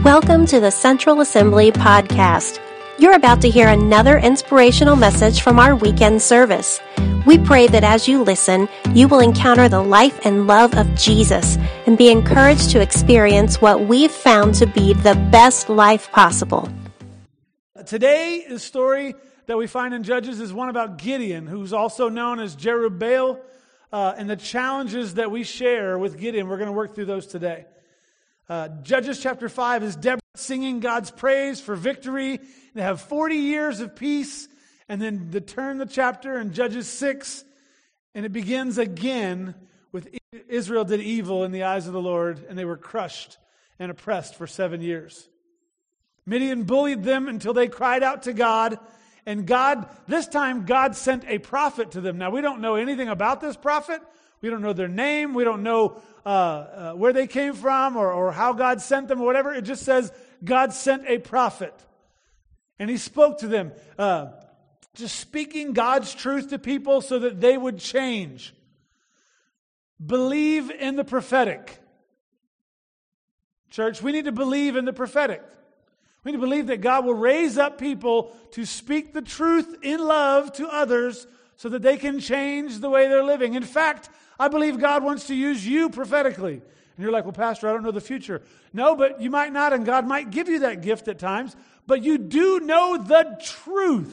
Welcome to the Central Assembly Podcast. You're about to hear another inspirational message from our weekend service. We pray that as you listen, you will encounter the life and love of Jesus and be encouraged to experience what we've found to be the best life possible. Today, the story that we find in Judges is one about Gideon, who's also known as Jerubbaal, and the challenges that we share with Gideon. We're going to work through those today. Judges chapter 5 is Deborah singing God's praise for victory. They have 40 years of peace, and then they turn the chapter in Judges 6, and it begins again with Israel did evil in the eyes of the Lord, and they were crushed and oppressed for 7 years. Midian bullied them until they cried out to God, and this time God sent a prophet to them. Now, we don't know anything about this prophet. We don't know their name. We don't know where they came from or how God sent them or whatever. It just says God sent a prophet. And he spoke to them, just speaking God's truth to people so that they would change. Believe in the prophetic. Church, we need to believe in the prophetic. We need to believe that God will raise up people to speak the truth in love to others so that they can change the way they're living. In fact, I believe God wants to use you prophetically. And you're like, well, Pastor, I don't know the future. No, but you might not, and God might give you that gift at times. But you do know the truth.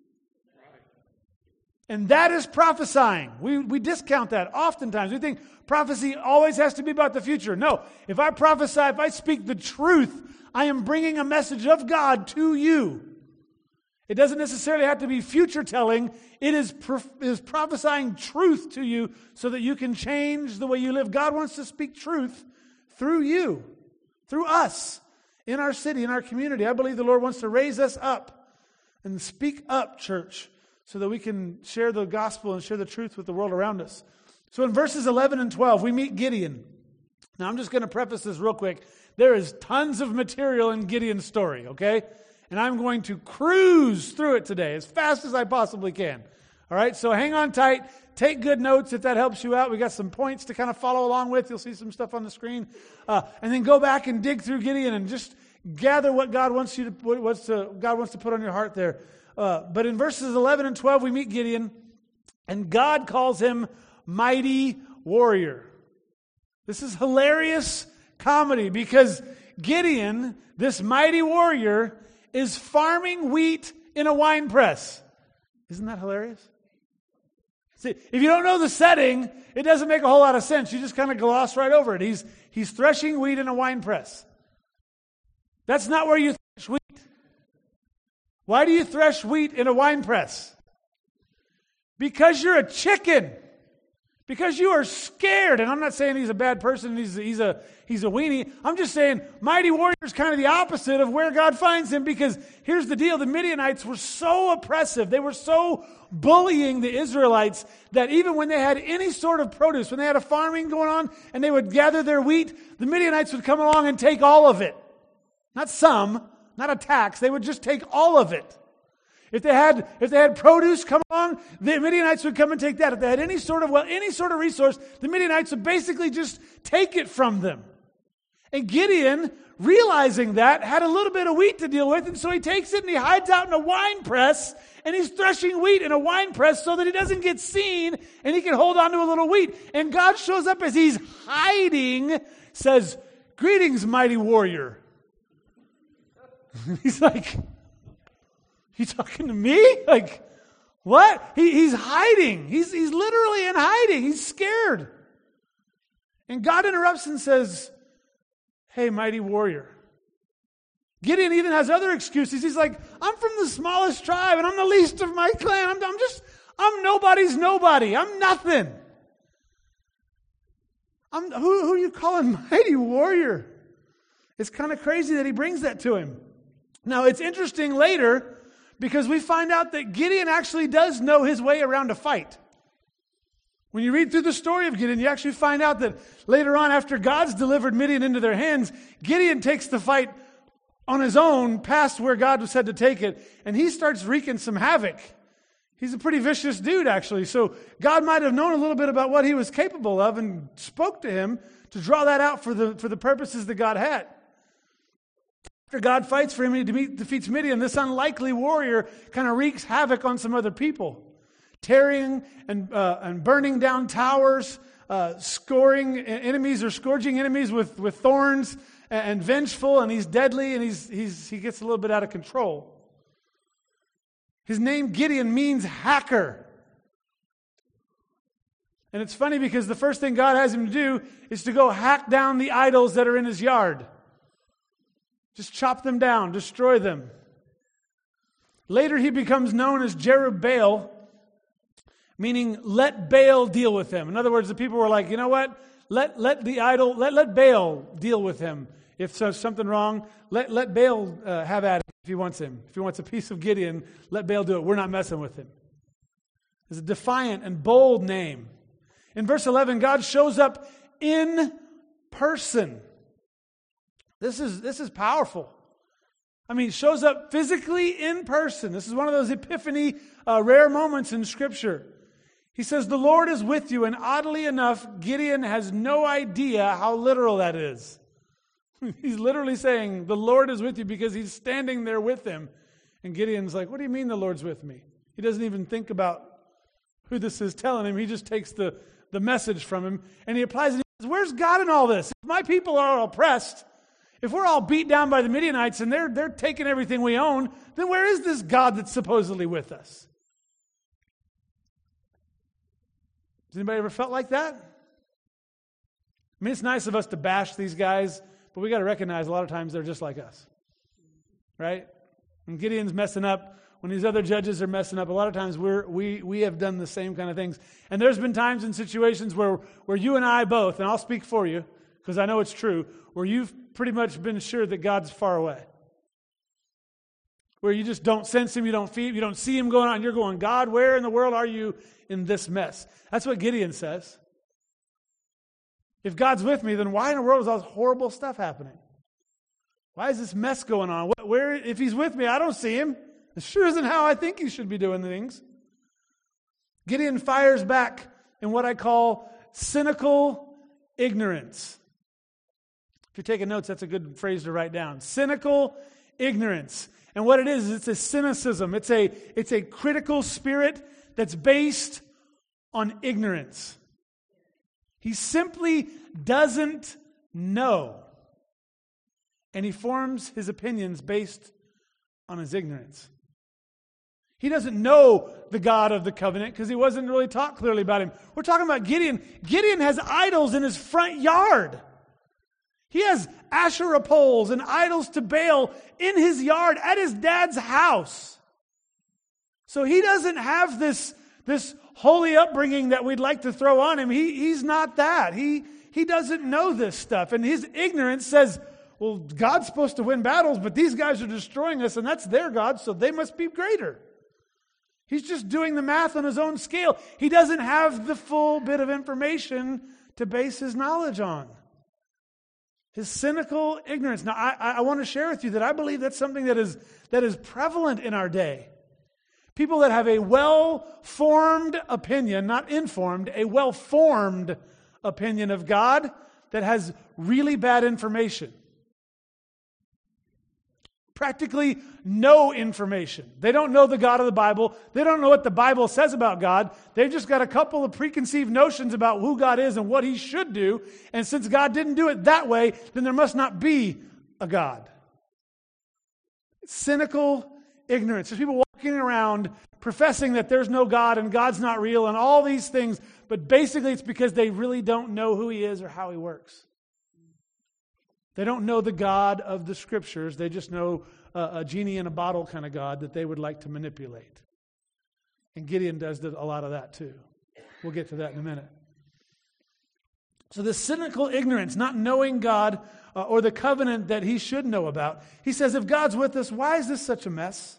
And that is prophesying. We discount that oftentimes. We think prophecy always has to be about the future. No, if I prophesy, if I speak the truth, I am bringing a message of God to you. It doesn't necessarily have to be future telling. It is prophesying truth to you so that you can change the way you live. God wants to speak truth through you, through us, in our city, in our community. I believe the Lord wants to raise us up and speak up, church, so that we can share the gospel and share the truth with the world around us. So in verses 11 and 12, we meet Gideon. Now I'm just going to preface this real quick. There is tons of material in Gideon's story, okay? And I'm going to cruise through it today as fast as I possibly can. All right, so hang on tight. Take good notes if that helps you out. We got some points to kind of follow along with. You'll see some stuff on the screen. And then go back and dig through Gideon and just gather what God wants to put on your heart there. But in verses 11 and 12, we meet Gideon, and God calls him Mighty Warrior. This is hilarious comedy because Gideon, this mighty warrior, is farming wheat in a wine press. Isn't that hilarious? See, if you don't know the setting, it doesn't make a whole lot of sense. You just kind of gloss right over it. He's threshing wheat in a wine press. That's not where you thresh wheat. Why do you thresh wheat in a wine press? Because you're a chicken. Because you are scared. And I'm not saying he's a bad person, he's a weenie. I'm just saying mighty warrior is kind of the opposite of where God finds him, because here's the deal. The Midianites were so oppressive. They were so bullying the Israelites that even when they had any sort of produce, when they had a farming going on and they would gather their wheat, the Midianites would come along and take all of it. Not some, not a tax. They would just take all of it. If they had produce come along, the Midianites would come and take that. If they had any sort of resource, the Midianites would basically just take it from them. And Gideon, realizing that, had a little bit of wheat to deal with, and so he takes it and he hides out in a wine press, and he's threshing wheat in a wine press so that he doesn't get seen and he can hold on to a little wheat. And God shows up as he's hiding, says, "Greetings, mighty warrior." He's like, "You talking to me?" Like, what? He's hiding. He's literally in hiding. He's scared. And God interrupts and says, "Hey, mighty warrior." Gideon even has other excuses. He's like, "I'm from the smallest tribe and I'm the least of my clan. I'm nobody's nobody. I'm nothing. Who are you calling mighty warrior?" It's kind of crazy that he brings that to him. Now, it's interesting later, because we find out that Gideon actually does know his way around a fight. When you read through the story of Gideon, you actually find out that later on, after God's delivered Midian into their hands, Gideon takes the fight on his own past where God said to take it, and he starts wreaking some havoc. He's a pretty vicious dude, actually. So God might have known a little bit about what he was capable of and spoke to him to draw that out for the purposes that God had. After God fights for him and he defeats Midian, this unlikely warrior kind of wreaks havoc on some other people, tearing and burning down towers, scourging enemies with thorns, and vengeful, and he's deadly, and he gets a little bit out of control. His name Gideon means hacker. And it's funny because the first thing God has him to do is to go hack down the idols that are in his yard. Just chop them down, destroy them. Later he becomes known as Jerubbaal, meaning let Baal deal with him. In other words, the people were like, you know what? Let Baal deal with him. If there's something wrong, let Baal have at it if he wants him. If he wants a piece of Gideon, let Baal do it. We're not messing with him. It's a defiant and bold name. In verse 11, God shows up in person. This is powerful. I mean, shows up physically in person. This is one of those epiphany, rare moments in Scripture. He says, the Lord is with you, and oddly enough, Gideon has no idea how literal that is. He's literally saying, the Lord is with you, because he's standing there with him. And Gideon's like, what do you mean the Lord's with me? He doesn't even think about who this is telling him. He just takes the message from him, and he applies it. He says, where's God in all this? If my people are oppressed, if we're all beat down by the Midianites and they're taking everything we own, then where is this God that's supposedly with us? Has anybody ever felt like that? I mean, it's nice of us to bash these guys, but we got to recognize a lot of times they're just like us. Right? When Gideon's messing up, when these other judges are messing up, a lot of times we have done the same kind of things. And there's been times in situations where you and I both, and I'll speak for you, because I know it's true, where you've pretty much been sure that God's far away. Where you just don't sense him, you don't feel, you don't see him going on. You're going, God, where in the world are you in this mess? That's what Gideon says. If God's with me, then why in the world is all this horrible stuff happening? Why is this mess going on? Where, if he's with me, I don't see him. It sure isn't how I think he should be doing things. Gideon fires back in what I call cynical ignorance. If you're taking notes, that's a good phrase to write down. Cynical ignorance. And what it is, it's a cynicism. It's a critical spirit that's based on ignorance. He simply doesn't know. And he forms his opinions based on his ignorance. He doesn't know the God of the covenant because he wasn't really taught clearly about him. We're talking about Gideon. Gideon has idols in his front yard. He has Asherah poles and idols to Baal in his yard at his dad's house. So he doesn't have this holy upbringing that we'd like to throw on him. He's not that. He doesn't know this stuff. And his ignorance says, well, God's supposed to win battles, but these guys are destroying us, and that's their God, so they must be greater. He's just doing the math on his own scale. He doesn't have the full bit of information to base his knowledge on. His cynical ignorance. Now, I want to share with you that I believe that's something that is prevalent in our day. People that have a well-formed opinion, not informed, a well-formed opinion of God that has really bad information. Practically no information. They don't know the God of the Bible. They don't know what the Bible says about God. They've just got a couple of preconceived notions about who God is and what he should do. And since God didn't do it that way, then there must not be a God. Cynical ignorance. There's people walking around professing that there's no God and God's not real and all these things, but basically it's because they really don't know who he is or how he works. They don't know the God of the Scriptures. They just know a genie in a bottle kind of God that they would like to manipulate. And Gideon does a lot of that too. We'll get to that in a minute. So this cynical ignorance, not knowing God or the covenant that he should know about. He says, if God's with us, why is this such a mess?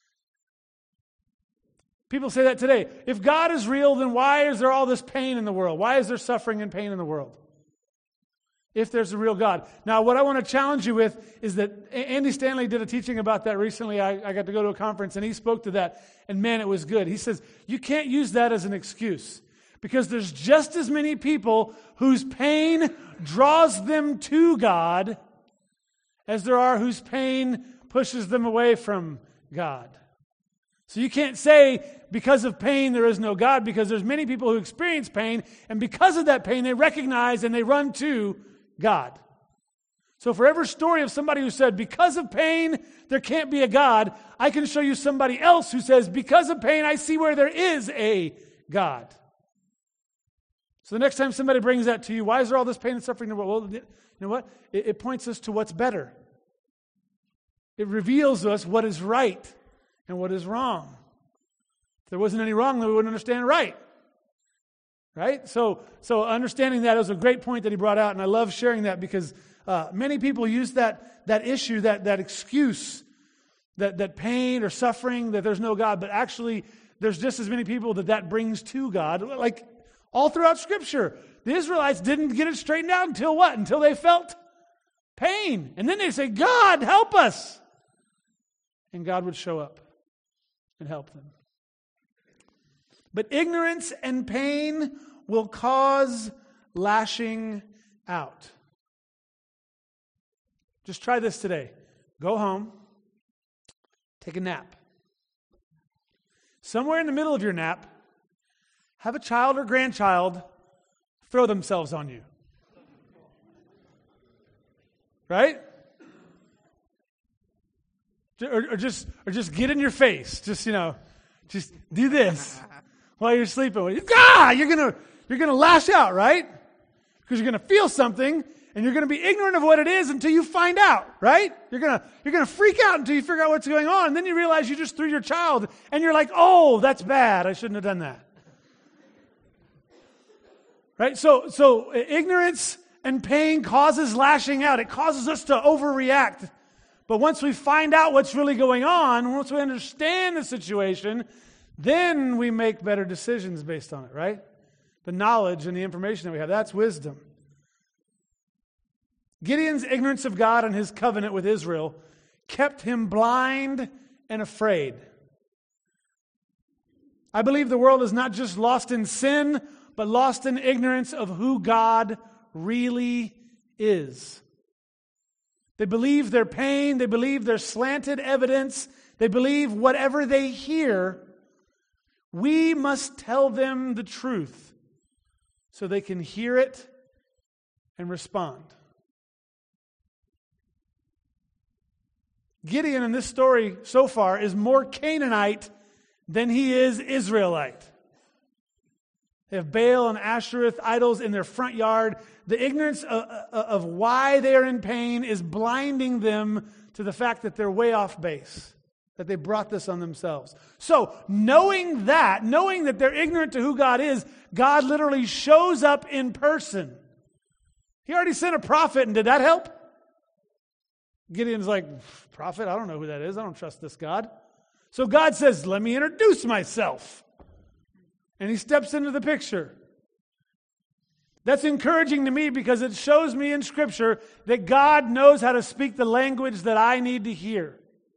People say that today. If God is real, then why is there all this pain in the world? Why is there suffering and pain in the world? If there's a real God. Now, what I want to challenge you with is that Andy Stanley did a teaching about that recently. I got to go to a conference and he spoke to that. And man, it was good. He says, you can't use that as an excuse. Because there's just as many people whose pain draws them to God as there are whose pain pushes them away from God. So you can't say because of pain there is no God, because there's many people who experience pain, and because of that pain they recognize and they run to God. So for every story of somebody who said, because of pain, there can't be a God, I can show you somebody else who says, because of pain, I see where there is a God. So the next time somebody brings that to you, why is there all this pain and suffering in the world? Well, you know what? It points us to what's better. It reveals us what is right and what is wrong. If there wasn't any wrong, then we wouldn't understand right. Right? So understanding that is a great point that he brought out, and I love sharing that because many people use that issue, that excuse, that pain or suffering, that there's no God, but actually there's just as many people that brings to God. Like all throughout Scripture, the Israelites didn't get it straightened out until what? Until they felt pain. And then they say, God, help us. And God would show up and help them. But ignorance and pain will cause lashing out. Just try this today. Go home, take a nap. Somewhere in the middle of your nap, have a child or grandchild throw themselves on you. Right? Or just get in your face. Just do this while you're sleeping. You're gonna lash out, right? Because you're gonna feel something, and you're gonna be ignorant of what it is until you find out, right? You're gonna freak out until you figure out what's going on, and then you realize you just threw your child, and you're like, oh, that's bad. I shouldn't have done that. Right? So ignorance and pain causes lashing out. It causes us to overreact. But once we find out what's really going on, once we understand the situation, then we make better decisions based on it, right? The knowledge and the information that we have, that's wisdom. Gideon's ignorance of God and his covenant with Israel kept him blind and afraid. I believe the world is not just lost in sin, but lost in ignorance of who God really is. They believe their pain, they believe their slanted evidence, they believe whatever they hear. We must tell them the truth so they can hear it and respond. Gideon in this story so far is more Canaanite than he is Israelite. They have Baal and Ashereth idols in their front yard. The ignorance of why they are in pain is blinding them to the fact that they're way off base, that they brought this on themselves. So, knowing that they're ignorant to who God is, God literally shows up in person. He already sent a prophet, and did that help? Gideon's like, prophet? I don't know who that is. I don't trust this God. So God says, let me introduce myself. And he steps into the picture. That's encouraging to me because it shows me in Scripture that God knows how to speak the language that I need to hear.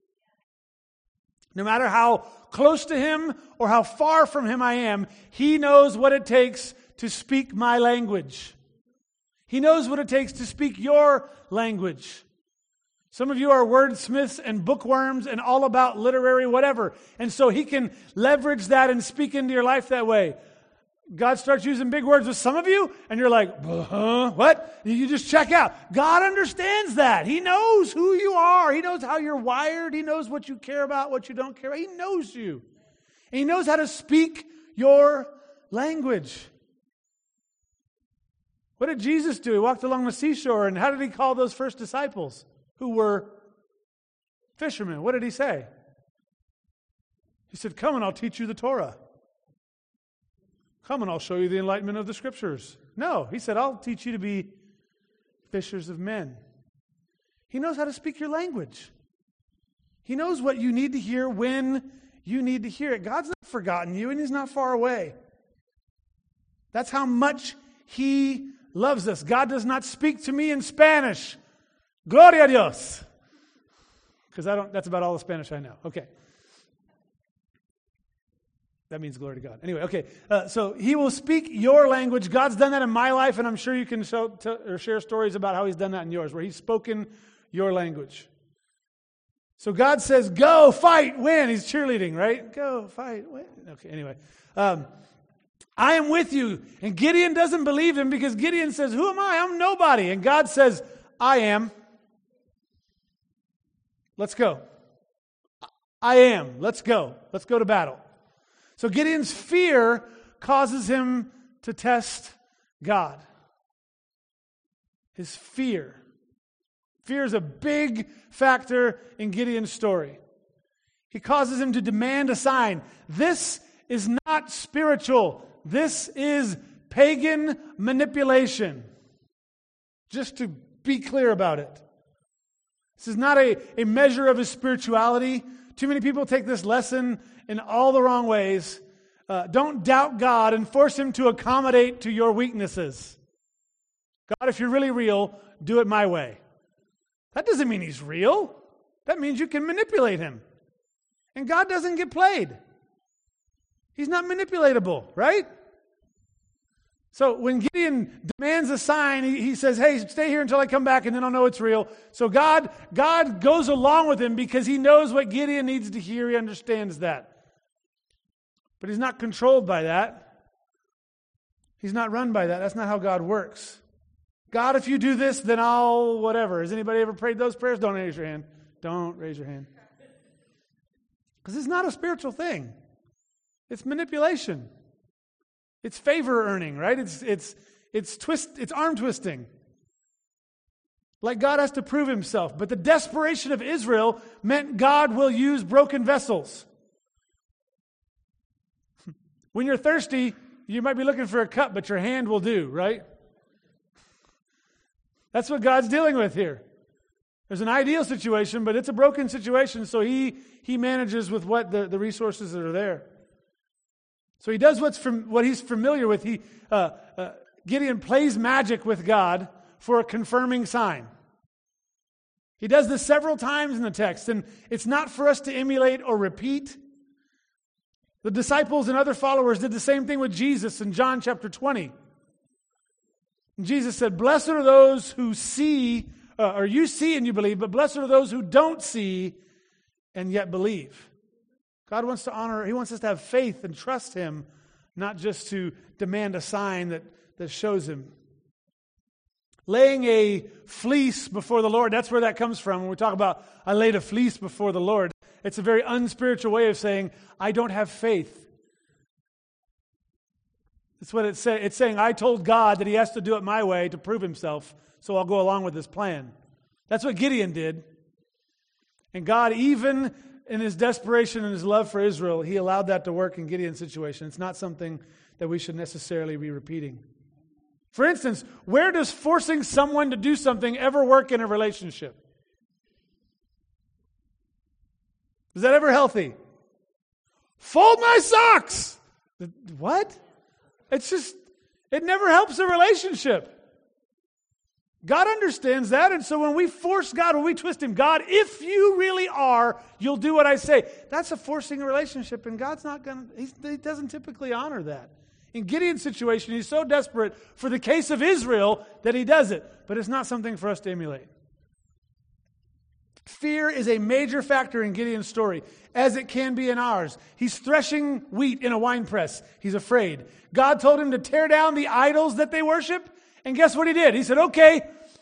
No matter how close to Him or how far from Him I am, He knows what it takes to speak my language. He knows what it takes to speak your language. Some of you are wordsmiths and bookworms and all about literary whatever. And so He can leverage that and speak into your life that way. God starts using big words with some of you, and you're like, what? You just check out. God understands that. He knows who you are. He knows how you're wired. He knows what you care about, what you don't care about. He knows you. And He knows how to speak your language. What did Jesus do? He walked along the seashore, and how did He call those first disciples who were fishermen? What did He say? He said, come and I'll teach you the Torah. Come and I'll show you the enlightenment of the Scriptures. No, He said, I'll teach you to be fishers of men. He knows how to speak your language. He knows what you need to hear when you need to hear it. God's not forgotten you, and He's not far away. That's how much He loves us. God does not speak to me in Spanish. Gloria a Dios. Because that's about all the Spanish I know. Okay. That means glory to God. Anyway, okay. So He will speak your language. God's done that in my life, and I'm sure you can share stories about how He's done that in yours, where He's spoken your language. So God says, go, fight, win. He's cheerleading, right? Go, fight, win. Okay, anyway. I am with you. And Gideon doesn't believe him because Gideon says, who am I? I'm nobody. And God says, I am. Let's go. I am. Let's go. Let's go to battle. So Gideon's fear causes him to test God. His fear. Fear is a big factor in Gideon's story. He causes him to demand a sign. This is not spiritual. This is pagan manipulation. Just to be clear about it. This is not a measure of his spirituality. Too many people take this lesson in all the wrong ways. Don't doubt God and force Him to accommodate to your weaknesses. God, if you're really real, do it my way. That doesn't mean He's real. That means you can manipulate Him. And God doesn't get played. He's not manipulatable, right? So when Gideon demands a sign, he says, hey, stay here until I come back and then I'll know it's real. So God goes along with him because He knows what Gideon needs to hear. He understands that. But He's not controlled by that. He's not run by that. That's not how God works. God, if you do this, then I'll whatever. Has anybody ever prayed those prayers? Don't raise your hand. Don't raise your hand. Because it's not a spiritual thing. It's manipulation. It's favor earning, right? It's arm twisting. Like God has to prove Himself. But the desperation of Israel meant God will use broken vessels. When you're thirsty, you might be looking for a cup, but your hand will do, right? That's what God's dealing with here. There's an ideal situation, but it's a broken situation, so He manages with what the resources that are there. So He does what He's familiar with. Gideon plays magic with God for a confirming sign. He does this several times in the text, and it's not for us to emulate or repeat. The disciples and other followers did the same thing with Jesus in John chapter 20. And Jesus said, blessed are those who see, or you see and you believe, but blessed are those who don't see and yet believe. God wants to honor, He wants us to have faith and trust Him, not just to demand a sign that shows Him. Laying a fleece before the Lord, that's where that comes from. When we talk about, I laid a fleece before the Lord, it's a very unspiritual way of saying, I don't have faith. That's what it's saying. It's saying, I told God that He has to do it my way to prove Himself, so I'll go along with His plan. That's what Gideon did. And God, even in His desperation and His love for Israel, He allowed that to work in Gideon's situation. It's not something that we should necessarily be repeating. For instance, where does forcing someone to do something ever work in a relationship? Is that ever healthy? Fold my socks! What? It never helps a relationship. God understands that, and so when we force God, when we twist Him, God, if you really are, you'll do what I say. That's a forcing a relationship, and God's not going to, He doesn't typically honor that. In Gideon's situation, he's so desperate for the case of Israel that he does it, but it's not something for us to emulate. Fear is a major factor in Gideon's story, as it can be in ours. He's threshing wheat in a wine press. He's afraid. God told him to tear down the idols that they worship, and guess what he did? He said, okay,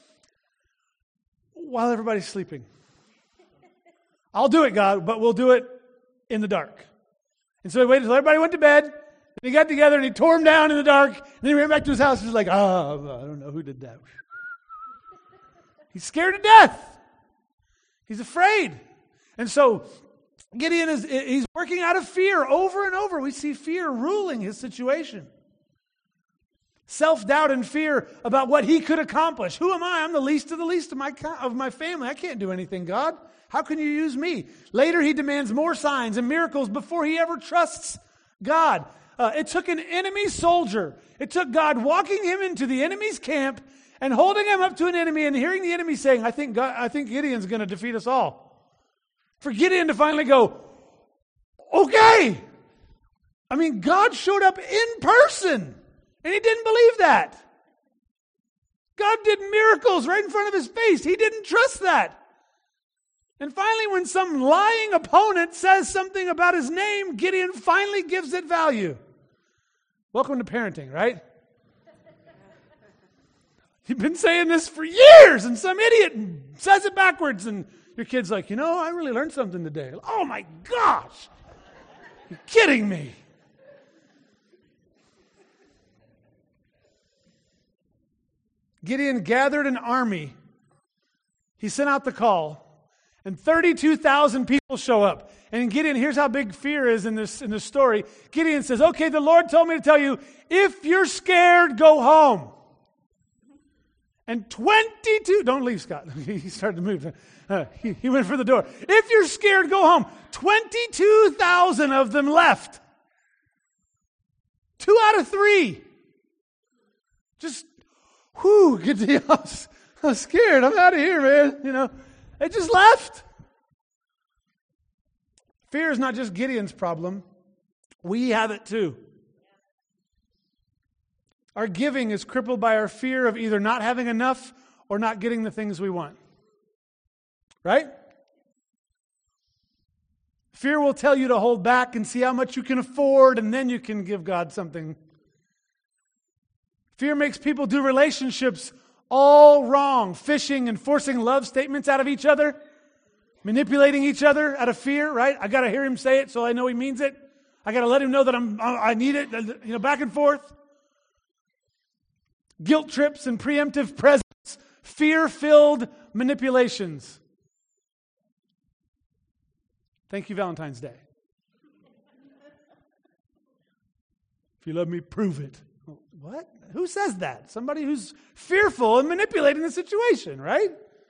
while everybody's sleeping. I'll do it, God, but we'll do it in the dark. And so he waited until everybody went to bed, and he got together and he tore them down in the dark, and then he ran back to his house and was like, I don't know who did that. He's scared to death. He's afraid. And so Gideon he's working out of fear over and over. We see fear ruling his situation. Self-doubt and fear about what he could accomplish. Who am I? I'm the least of my family. I can't do anything, God. How can you use me? Later, he demands more signs and miracles before he ever trusts God. It took an enemy soldier. It took God walking him into the enemy's camp and holding him up to an enemy and hearing the enemy saying, I think Gideon's going to defeat us all. For Gideon to finally go, okay. I mean, God showed up in person. And he didn't believe that. God did miracles right in front of his face. He didn't trust that. And finally, when some lying opponent says something about his name, Gideon finally gives it value. Welcome to parenting, right? You've been saying this for years, and some idiot says it backwards, and your kid's like, I really learned something today. Oh my gosh! You're kidding me. Gideon gathered an army. He sent out the call. And 32,000 people show up. And Gideon, here's how big fear is in this story. Gideon says, okay, the Lord told me to tell you, if you're scared, go home. And 22, don't leave, Scott. He started to move. He went for the door. If you're scared, go home. 22,000 of them left. 2 out of 3. Just, good deal. I'm scared. I'm out of here, man. They just left. Fear is not just Gideon's problem. We have it too. Our giving is crippled by our fear of either not having enough or not getting the things we want. Right? Fear will tell you to hold back and see how much you can afford, and then you can give God something. Fear makes people do relationships all wrong, fishing and forcing love statements out of each other, manipulating each other out of fear, right? I got to hear him say it so I know he means it. I got to let him know that I need it, back and forth. Guilt trips and preemptive presence, fear-filled manipulations. Thank you, Valentine's Day. If you love me, prove it. What? Who says that? Somebody who's fearful and manipulating the situation, right?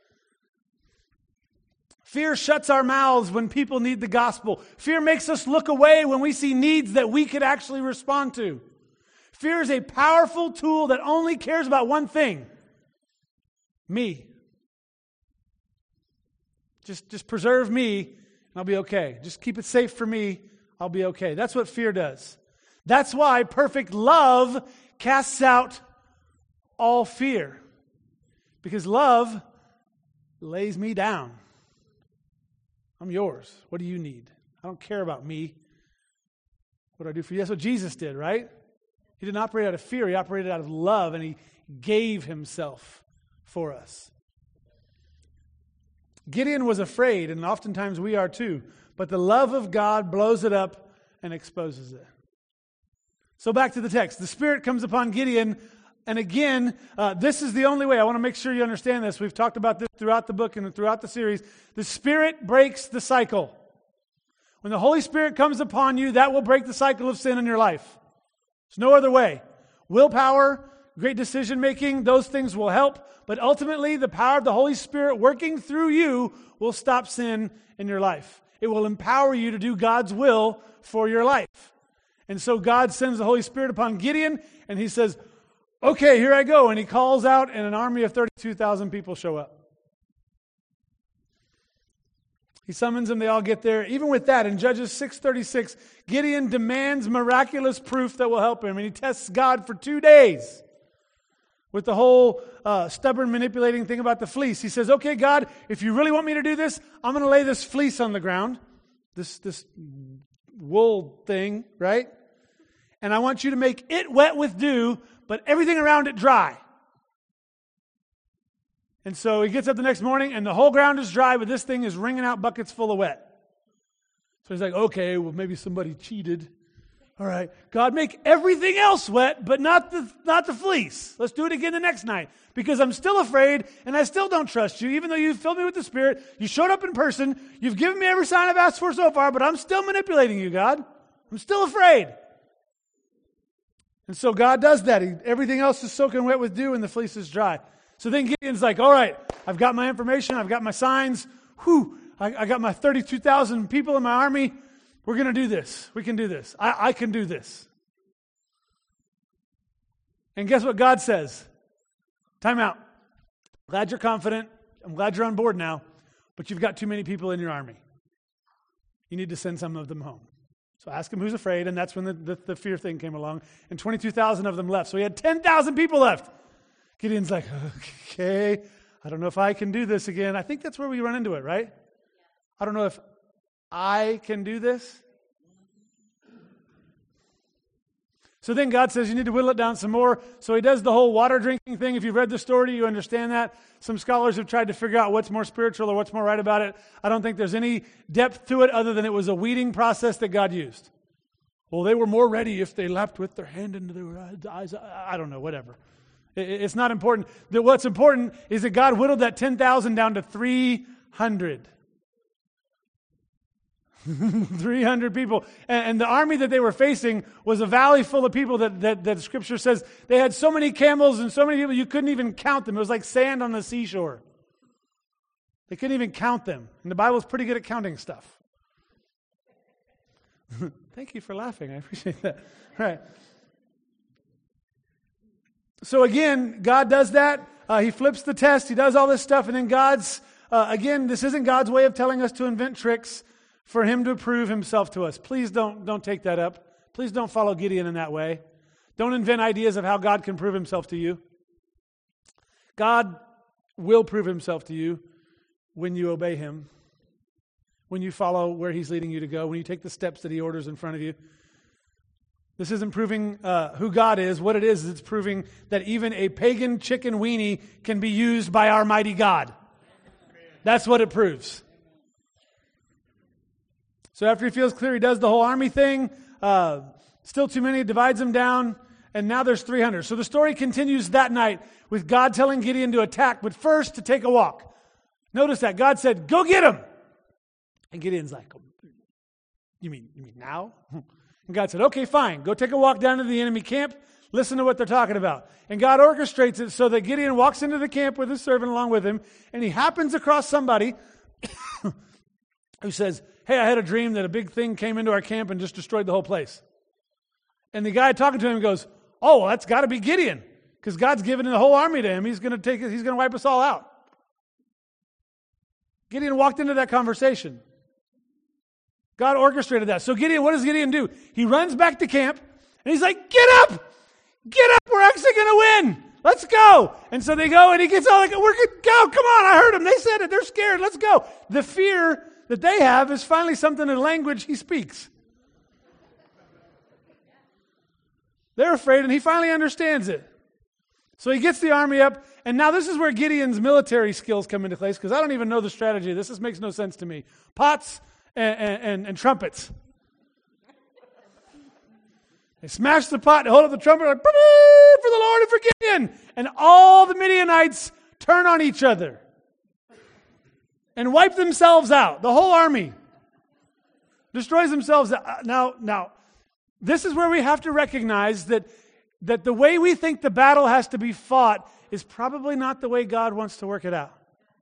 Fear shuts our mouths when people need the gospel. Fear makes us look away when we see needs that we could actually respond to. Fear is a powerful tool that only cares about one thing. Me. Just preserve me and I'll be okay. Just keep it safe for me. I'll be okay. That's what fear does. That's why perfect love casts out all fear. Because love lays me down. I'm yours. What do you need? I don't care about me. What do I do for you? That's what Jesus did, right? He didn't operate out of fear. He operated out of love, and he gave himself for us. Gideon was afraid, and oftentimes we are too. But the love of God blows it up and exposes it. So back to the text. The Spirit comes upon Gideon, and again, this is the only way. I want to make sure you understand this. We've talked about this throughout the book and throughout the series. The Spirit breaks the cycle. When the Holy Spirit comes upon you, that will break the cycle of sin in your life. There's no other way. Willpower, great decision making, those things will help. But ultimately, the power of the Holy Spirit working through you will stop sin in your life. It will empower you to do God's will for your life. And so God sends the Holy Spirit upon Gideon, and he says, okay, here I go. And he calls out, and an army of 32,000 people show up. He summons them, they all get there. Even with that, in Judges 6:36, Gideon demands miraculous proof that will help him. And he tests God for 2 days with the whole stubborn manipulating thing about the fleece. He says, okay, God, if you really want me to do this, I'm going to lay this fleece on the ground, this wool thing, right? And I want you to make it wet with dew, but everything around it dry. And so he gets up the next morning, and the whole ground is dry, but this thing is wringing out buckets full of wet. So he's like, okay, well, maybe somebody cheated. All right, God, make everything else wet, but not the fleece. Let's do it again the next night, because I'm still afraid, and I still don't trust you, even though you filled me with the Spirit. You showed up in person. You've given me every sign I've asked for so far, but I'm still manipulating you, God. I'm still afraid. And so God does that. Everything else is soaking wet with dew, and the fleece is dry. So then Gideon's like, all right, I've got my information. I've got my signs. I got my 32,000 people in my army. We're going to do this. We can do this. I can do this. And guess what God says? Time out. Glad you're confident. I'm glad you're on board now. But you've got too many people in your army. You need to send some of them home. So ask him who's afraid. And that's when the fear thing came along. And 22,000 of them left. So he had 10,000 people left. Gideon's like, okay, I don't know if I can do this again. I think that's where we run into it, right? I don't know if I can do this. So then God says, you need to whittle it down some more. So he does the whole water drinking thing. If you've read the story, you understand that. Some scholars have tried to figure out what's more spiritual or what's more right about it. I don't think there's any depth to it other than it was a weeding process that God used. Well, they were more ready if they lapped with their hand into their eyes. I don't know, whatever. It's not important. What's important is that God whittled that 10,000 down to 300. 300 people. And the army that they were facing was a valley full of people that Scripture says they had so many camels and so many people you couldn't even count them. It was like sand on the seashore. They couldn't even count them. And the Bible's pretty good at counting stuff. Thank you for laughing. I appreciate that. All right. So again, God does that. He flips the test. He does all this stuff. And then again, this isn't God's way of telling us to invent tricks for him to prove himself to us. Please don't take that up. Please don't follow Gideon in that way. Don't invent ideas of how God can prove himself to you. God will prove himself to you when you obey him, when you follow where he's leading you to go, when you take the steps that he orders in front of you. This isn't proving who God is. What it is, it's proving that even a pagan chicken weenie can be used by our mighty God. That's what it proves. So after he feels clear, he does the whole army thing. Still too many, divides them down, and now there's 300. So the story continues that night with God telling Gideon to attack, but first to take a walk. Notice that. God said, go get him. And Gideon's like, you mean now? And God said, okay, fine. Go take a walk down to the enemy camp. Listen to what they're talking about. And God orchestrates it so that Gideon walks into the camp with his servant along with him, and he happens across somebody who says, hey, I had a dream that a big thing came into our camp and just destroyed the whole place. And the guy talking to him goes, oh, well, that's got to be Gideon, because God's given the whole army to him. He's going to wipe us all out. Gideon walked into that conversation. God orchestrated that. So Gideon, what does Gideon do? He runs back to camp, and he's like, get up! Get up! We're actually going to win! Let's go! And so they go, and he gets all like, we're good, go! Come on, I heard them. They said it. They're scared. Let's go. The fear that they have is finally something in language he speaks. They're afraid, and he finally understands it. So he gets the army up, and now this is where Gideon's military skills come into place, because I don't even know the strategy of this. This makes no sense to me. Pots and trumpets. They smash the pot, they hold up the trumpet, like, for the Lord and for Gideon. And all the Midianites turn on each other and wipe themselves out. The whole army destroys themselves. Now, this is where we have to recognize that the way we think the battle has to be fought is probably not the way God wants to work it out.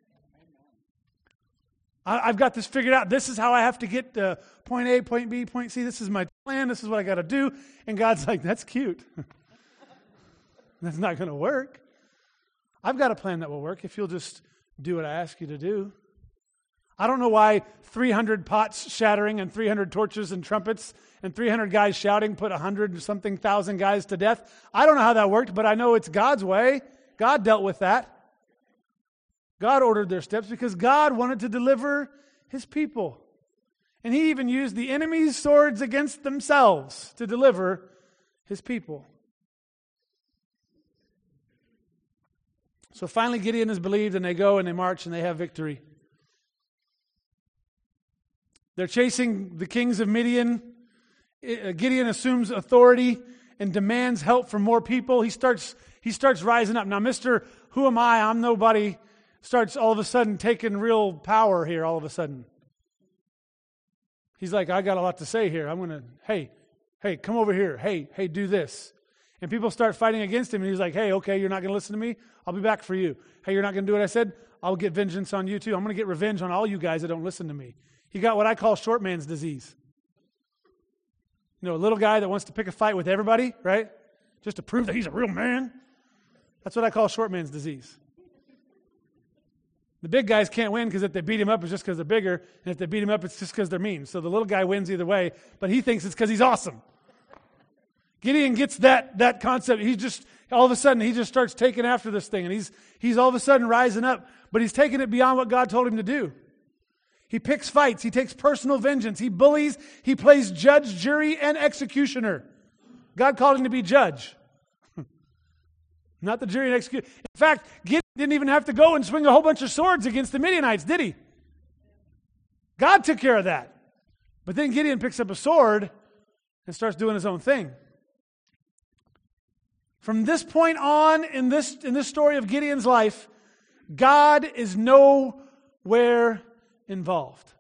I've got this figured out. This is how I have to get to point A, point B, point C. This is my plan. This is what I got to do. And God's like, that's cute. That's not going to work. I've got a plan that will work if you'll just do what I ask you to do. I don't know why 300 pots shattering and 300 torches and trumpets and 300 guys shouting put 100-something thousand guys to death. I don't know how that worked, but I know it's God's way. God dealt with that. God ordered their steps because God wanted to deliver his people. And he even used the enemy's swords against themselves to deliver his people. So finally Gideon is believed, and they go and they march and they have victory. They're chasing the kings of Midian. Gideon assumes authority and demands help from more people. He starts rising up. Now, Mr. Who am I? I'm nobody. Starts all of a sudden taking real power here all of a sudden. He's like, I got a lot to say here. I'm going to, hey, come over here. Hey, do this. And people start fighting against him, and he's like, hey, okay, you're not going to listen to me? I'll be back for you. Hey, you're not going to do what I said? I'll get vengeance on you too. I'm going to get revenge on all you guys that don't listen to me. He got what I call short man's disease. You know, a little guy that wants to pick a fight with everybody, right? Just to prove that he's a real man. That's what I call short man's disease. The big guys can't win because if they beat him up, it's just because they're bigger. And if they beat him up, it's just because they're mean. So the little guy wins either way, but he thinks it's because he's awesome. Gideon gets that concept. He just, all of a sudden, he just starts taking after this thing. And he's all of a sudden rising up. But he's taking it beyond what God told him to do. He picks fights. He takes personal vengeance. He bullies. He plays judge, jury, and executioner. God called him to be judge. Not the jury and executioner. In fact, Gideon didn't even have to go and swing a whole bunch of swords against the Midianites, did he? God took care of that. But then Gideon picks up a sword and starts doing his own thing. From this point on in this story of Gideon's life, God is nowhere involved.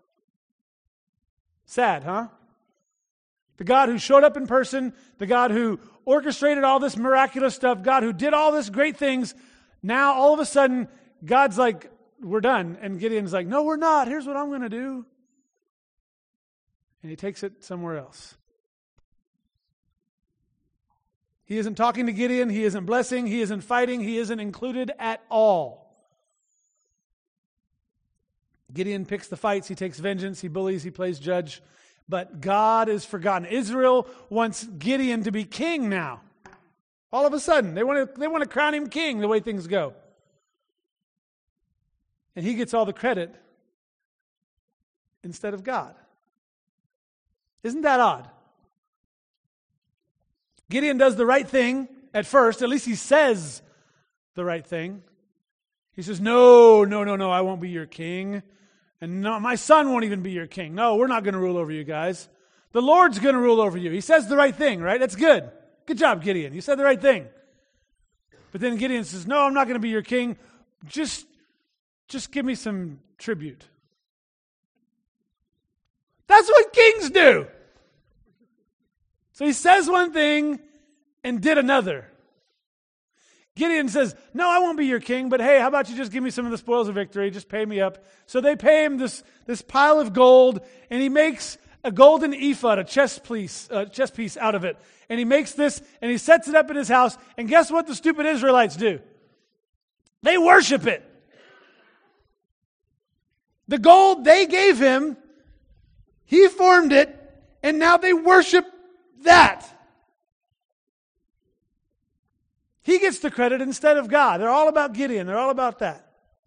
Sad, huh? The God who showed up in person, the God who orchestrated all this miraculous stuff, God who did all this great things, now all of a sudden, God's like, we're done. And Gideon's like, no, we're not. Here's what I'm going to do. And he takes it somewhere else. He isn't talking to Gideon. He isn't blessing. He isn't fighting. He isn't included at all. Gideon picks the fights. He takes vengeance. He bullies. He plays judge. But God is forgotten. Israel wants Gideon to be king now. All of a sudden, they want to crown him king the way things go. And he gets all the credit instead of God. Isn't that odd? Gideon does the right thing at first. At least he says the right thing. He says, no, I won't be your king. And no, my son won't even be your king. No, we're not going to rule over you guys. The Lord's going to rule over you. He says the right thing, right? That's good. Good job, Gideon. You said the right thing. But then Gideon says, no, I'm not going to be your king. Just give me some tribute. That's what kings do. So he says one thing and did another. Gideon says, no, I won't be your king, but hey, how about you just give me some of the spoils of victory? Just pay me up. So they pay him this pile of gold, and he makes a golden ephod, a chess piece out of it. And he makes this, and he sets it up in his house, and guess what the stupid Israelites do? They worship it. The gold they gave him, he formed it, and now they worship that. He gets the credit instead of God. They're all about Gideon. They're all about that.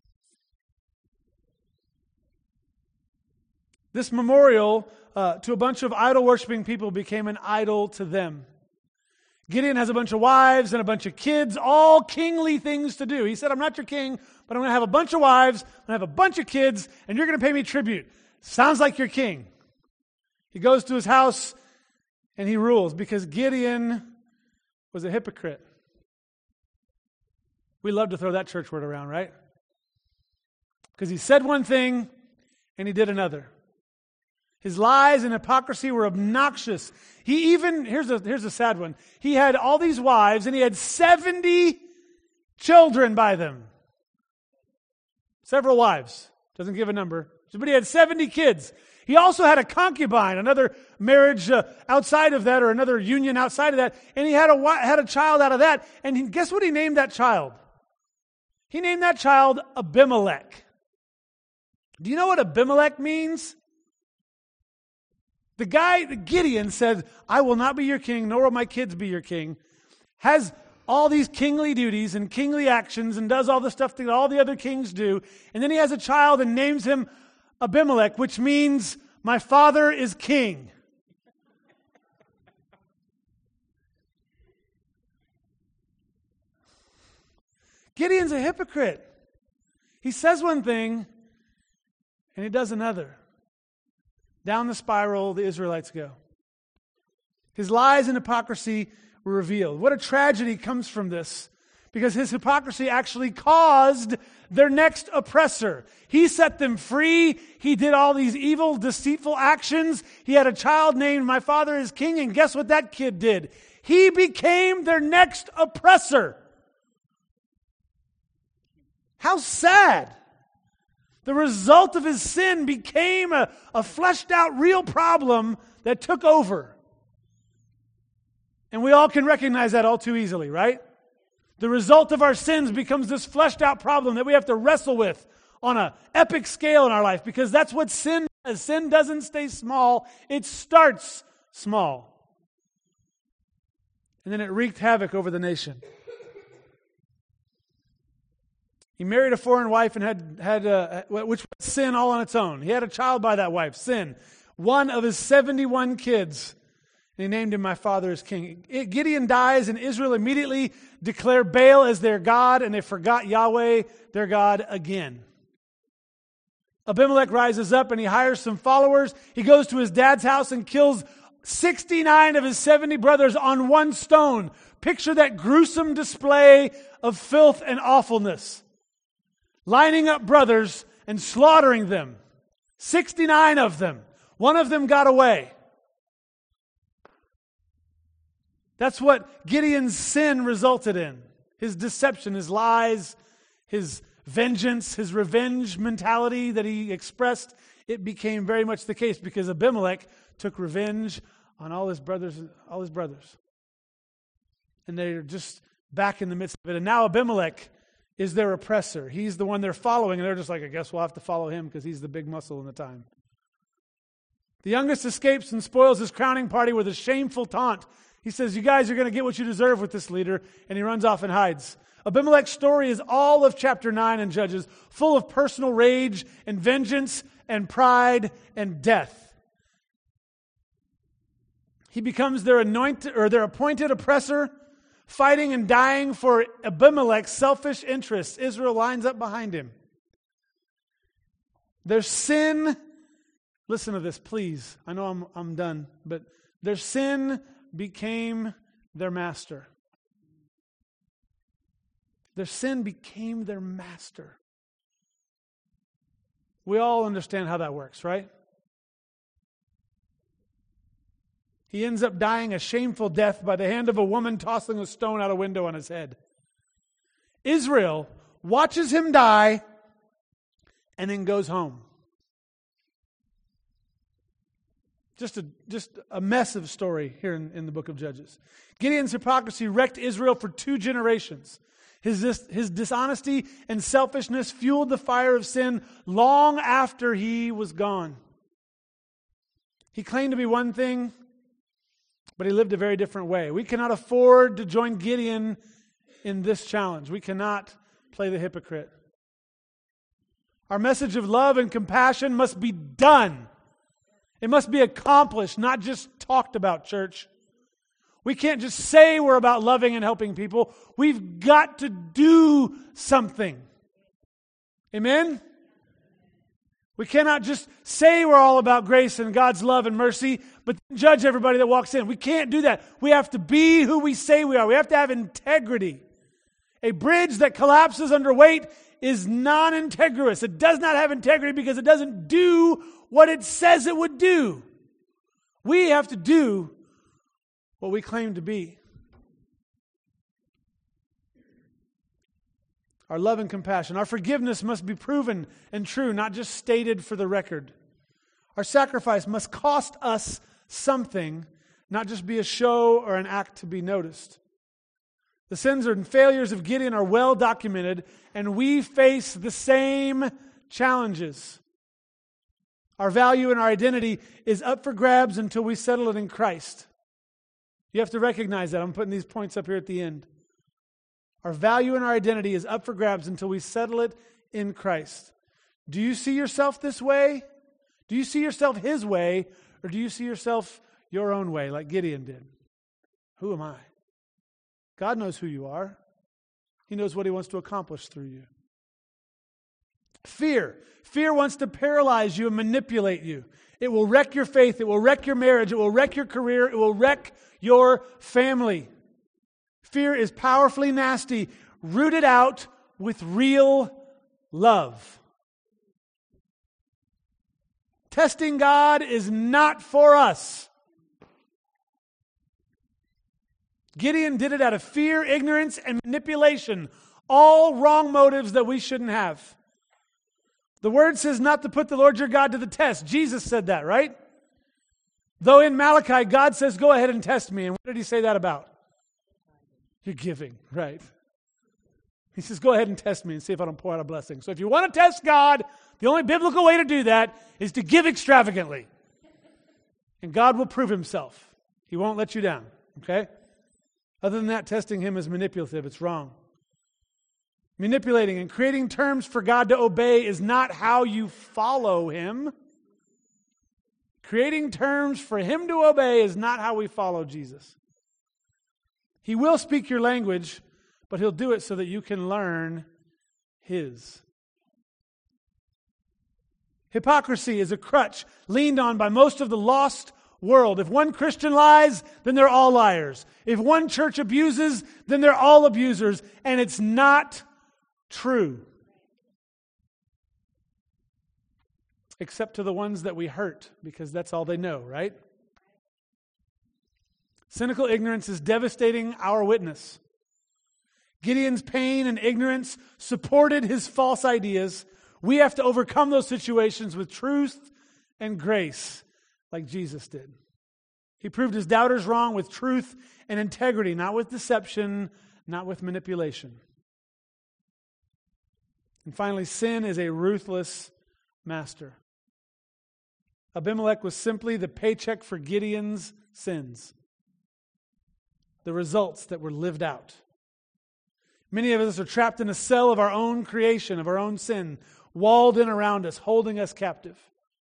This memorial to a bunch of idol-worshiping people became an idol to them. Gideon has a bunch of wives and a bunch of kids, all kingly things to do. He said, I'm not your king, but I'm going to have a bunch of wives, I'm going to have a bunch of kids, and you're going to pay me tribute. Sounds like your king. He goes to his house and he rules because Gideon was a hypocrite. We love to throw that church word around, right? Because he said one thing and he did another. His lies and hypocrisy were obnoxious. He even, here's a sad one. He had all these wives and he had 70 children by them. Several wives. Doesn't give a number. But he had 70 kids. He also had a concubine, another marriage outside of that, or another union outside of that. And he had a child out of that. And guess what he named that child? He named that child Abimelech. Do you know what Abimelech means? The guy, Gideon, said, I will not be your king, nor will my kids be your king. Has all these kingly duties and kingly actions and does all the stuff that all the other kings do. And then he has a child and names him Abimelech, which means my father is king. Gideon's a hypocrite. He says one thing and he does another. Down the spiral the Israelites go. His lies and hypocrisy were revealed. What a tragedy comes from this, because his hypocrisy actually caused their next oppressor. He set them free. He did all these evil, deceitful actions. He had a child named My Father is King, and guess what that kid did? He became their next oppressor. How sad. The result of his sin became a fleshed out real problem that took over. And we all can recognize that all too easily, right? The result of our sins becomes this fleshed out problem that we have to wrestle with on an epic scale in our life, because that's what sin does. Sin doesn't stay small, it starts small. And then it wreaked havoc over the nation. He married a foreign wife and which was sin all on its own. He had a child by that wife, sin. One of his 71 kids. And he named him My Father is King. Gideon dies, and Israel immediately declare Baal as their God, and they forgot Yahweh, their God, again. Abimelech rises up, and he hires some followers. He goes to his dad's house and kills 69 of his 70 brothers on one stone. Picture that gruesome display of filth and awfulness. Lining up brothers and slaughtering them. 69 of them. One of them got away. That's what Gideon's sin resulted in. His deception, his lies, his vengeance, his revenge mentality that he expressed, it became very much the case because Abimelech took revenge on all his brothers. And they're just back in the midst of it. And now Abimelech is their oppressor. He's the one they're following, and they're just like, I guess we'll have to follow him because he's the big muscle in the time. The youngest escapes and spoils his crowning party with a shameful taunt. He says, you guys are going to get what you deserve with this leader, and he runs off and hides. Abimelech's story is all of chapter 9 in Judges, full of personal rage and vengeance and pride and death. He becomes their appointed oppressor, fighting and dying for Abimelech's selfish interests. Israel lines up behind him. Their sin, listen to this, please. I know I'm done, but their sin became their master. Their sin became their master. We all understand how that works, right? He ends up dying a shameful death by the hand of a woman tossing a stone out a window on his head. Israel watches him die and then goes home. Just a mess of story here in the book of Judges. Gideon's hypocrisy wrecked Israel for 2 generations. His dishonesty and selfishness fueled the fire of sin long after he was gone. He claimed to be one thing, but he lived a very different way. We cannot afford to join Gideon in this challenge. We cannot play the hypocrite. Our message of love and compassion must be done. It must be accomplished, not just talked about, church. We can't just say we're about loving and helping people. We've got to do something. Amen? We cannot just say we're all about grace and God's love and mercy, but judge everybody that walks in. We can't do that. We have to be who we say we are. We have to have integrity. A bridge that collapses under weight is non-integrous. It does not have integrity because it doesn't do what it says it would do. We have to do what we claim to be. Our love and compassion, our forgiveness must be proven and true, not just stated for the record. Our sacrifice must cost us something, not just be a show or an act to be noticed. The sins and failures of Gideon are well documented, and we face the same challenges. Our value and our identity is up for grabs until we settle it in Christ. You have to recognize that. I'm putting these points up here at the end. Our value and our identity is up for grabs until we settle it in Christ. Do you see yourself this way? Do you see yourself His way? Or do you see yourself your own way like Gideon did? Who am I? God knows who you are. He knows what He wants to accomplish through you. Fear. Fear wants to paralyze you and manipulate you. It will wreck your faith. It will wreck your marriage. It will wreck your career. It will wreck your family. Fear is powerfully nasty, rooted out with real love. Testing God is not for us. Gideon did it out of fear, ignorance, and manipulation. All wrong motives that we shouldn't have. The word says not to put the Lord your God to the test. Jesus said that, right? Though in Malachi, God says, go ahead and test me. And what did He say that about? You're giving, right? He says, go ahead and test me and see if I don't pour out a blessing. So if you want to test God, the only biblical way to do that is to give extravagantly. And God will prove Himself. He won't let you down, okay? Other than that, testing Him is manipulative. It's wrong. Manipulating and creating terms for God to obey is not how you follow Him. Creating terms for Him to obey is not how we follow Jesus. He will speak your language, but He'll do it so that you can learn His. Hypocrisy is a crutch leaned on by most of the lost world. If one Christian lies, then they're all liars. If one church abuses, then they're all abusers. And it's not true. Except to the ones that we hurt, because that's all they know, right? Cynical ignorance is devastating our witness. Gideon's pain and ignorance supported his false ideas. We have to overcome those situations with truth and grace, like Jesus did. He proved his doubters wrong with truth and integrity, not with deception, not with manipulation. And finally, sin is a ruthless master. Abimelech was simply the paycheck for Gideon's sins, the results that were lived out. Many of us are trapped in a cell of our own creation, of our own sin, walled in around us, holding us captive.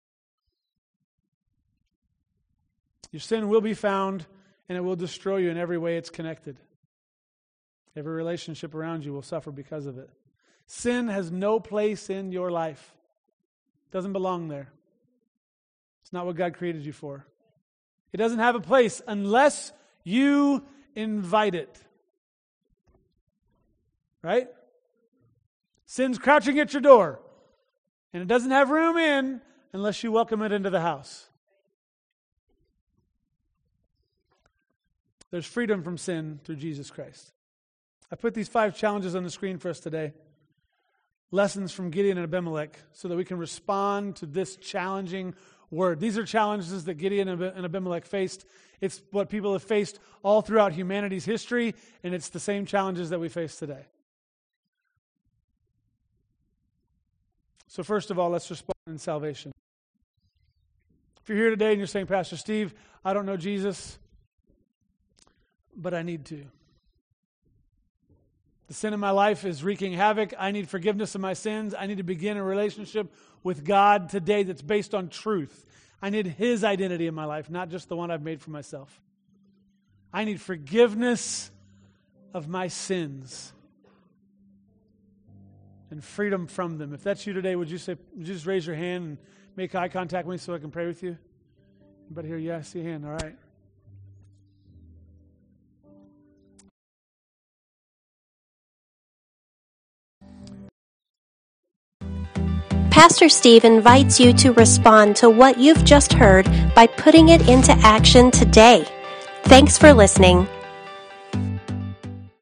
Your sin will be found, and it will destroy you in every way it's connected. Every relationship around you will suffer because of it. Sin has no place in your life. It doesn't belong there. It's not what God created you for. It doesn't have a place unless you invite it. Right? Sin's crouching at your door, and it doesn't have room in unless you welcome it into the house. There's freedom from sin through Jesus Christ. I put these 5 challenges on the screen for us today. Lessons from Gideon and Abimelech so that we can respond to this challenging word. These are challenges that Gideon and Abimelech faced. It's what people have faced all throughout humanity's history, and it's the same challenges that we face today. So first of all, let's respond in salvation. If you're here today and you're saying, Pastor Steve, I don't know Jesus, but I need to. The sin in my life is wreaking havoc. I need forgiveness of my sins. I need to begin a relationship with God today that's based on truth. I need His identity in my life, not just the one I've made for myself. I need forgiveness of my sins and freedom from them. If that's you today, would you just raise your hand and make eye contact with me so I can pray with you? Anybody here? Yeah, I see a hand. All right. Pastor Steve invites you to respond to what you've just heard by putting it into action today. Thanks for listening.